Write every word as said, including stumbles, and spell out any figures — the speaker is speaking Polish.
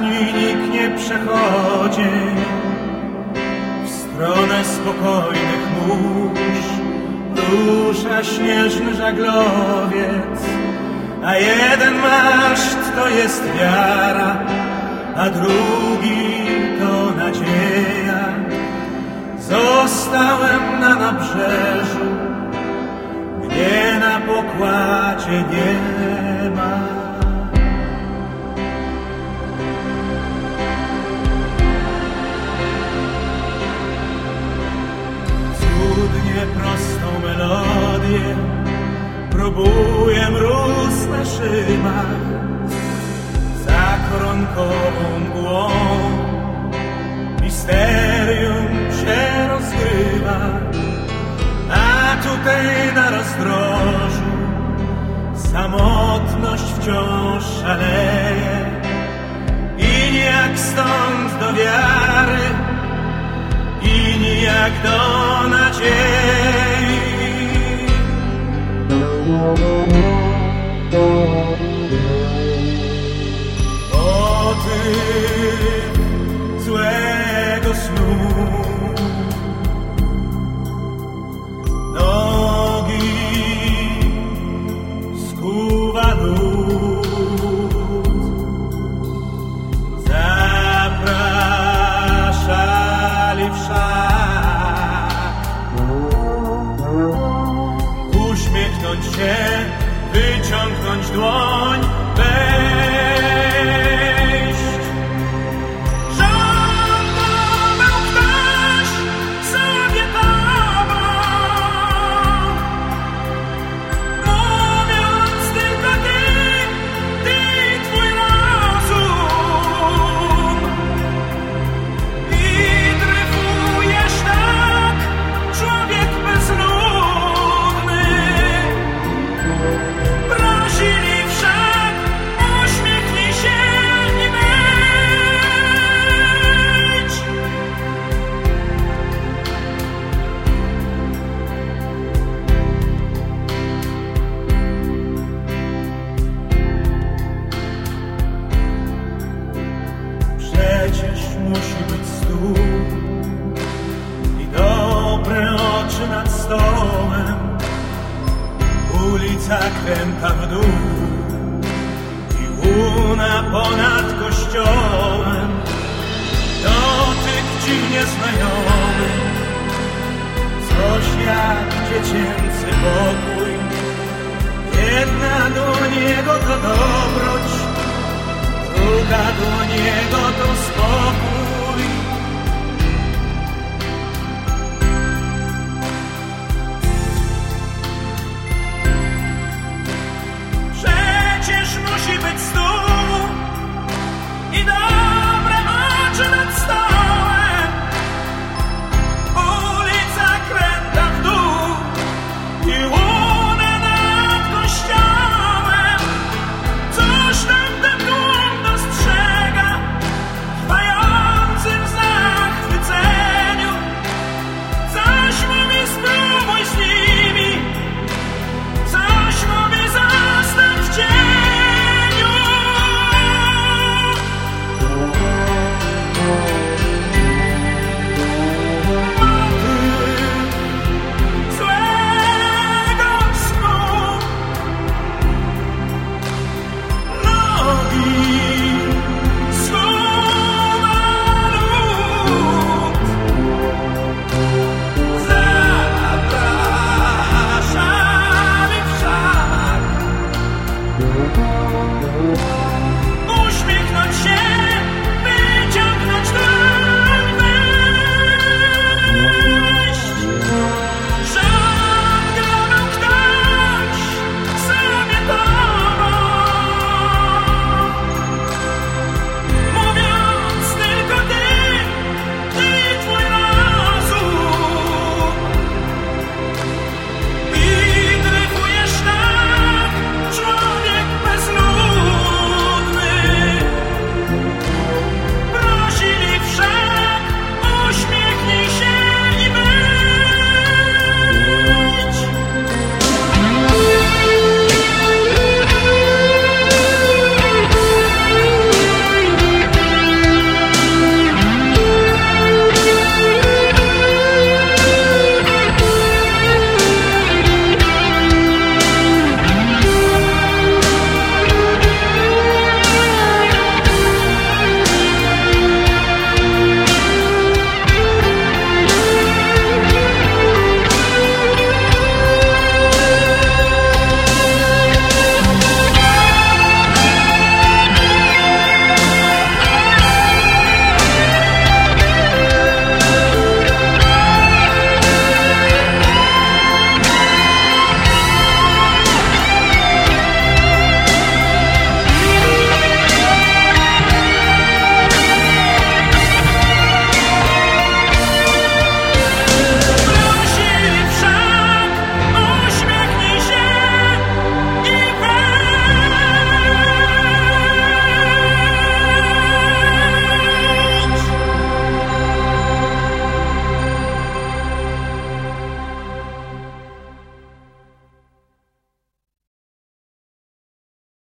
dni nikt nie przechodzi w stronę spokojnych mórz. Rusza śnieżny żaglowiec, a jeden maszt to jest wiara, a drugi to nadzieja. Zostałem na nabrzeżu, gdzie na pokładzie nie ma. Cudnie prostą melodię próbuję mróz na szybach, za koronkową mgłą misterium się rozgrywa, a tutaj na rozdrożu samotność wciąż szaleje i nijak stąd do wiary, i nijak do nadziei. O ty złego snu, nogi skuwa lód, zapraszali w szat, uśmiechnąć się, wyciągnąć dłoń, wejść. Żądał ktoś sobie tobą, mówiąc tylko ty, ty twój rozum. I dryfujesz tak, człowiek bezludny. Prosili wszak, uśmiechnij się i wejdź. Przecież musi być stół i dobre oczy nad stołem, ulica kręta w dół i łuna ponad kościołem. Dotyk dziwnie znajomy, coś jak dziecięcy pokój. Jedna do niego to dobroć, druga do niego to spokój.